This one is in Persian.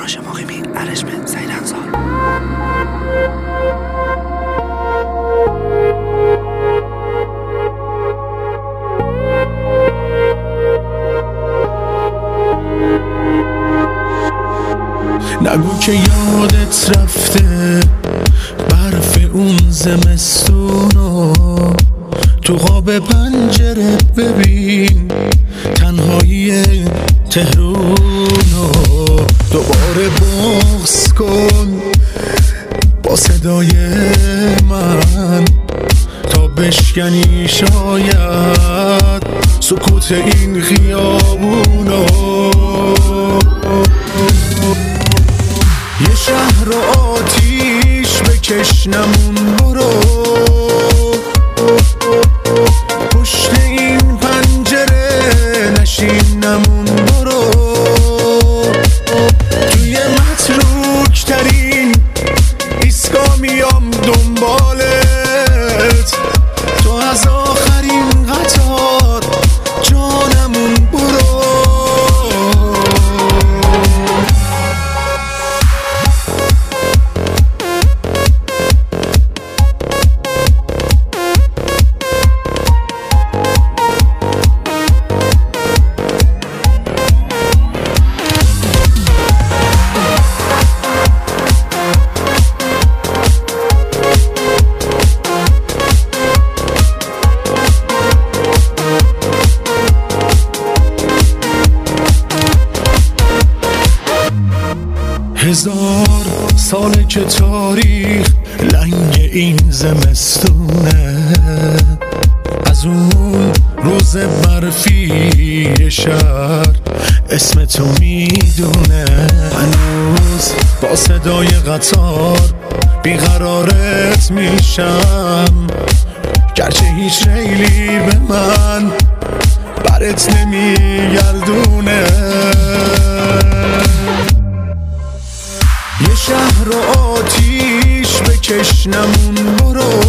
باشه مقیمی ارشمه سیدنزار. نگو که یادت رفته برف اون زمستونو، تو قاب پنجره ببین تنهایی تهرونو. دوباره بغض کن با صدای من تا بشکنی شاید سکوت این خیابونو. یه شهر آتیش بکش نمون برو، پشت این پنجره نشین نمون برو. توی متروک ترین ایسکا میام دنبالت، تو از آخرین قطار جانمون برو. هزار ساله که تاریخ لنگ این زمستونه، از اون روز برفی شهر اسم تو میدونه. هنوز با صدای قطار بیقرارت میشم، گرچه هیچ ریلی به من برت نمیگردونه. یه شهر آتیش بکش نمون برو،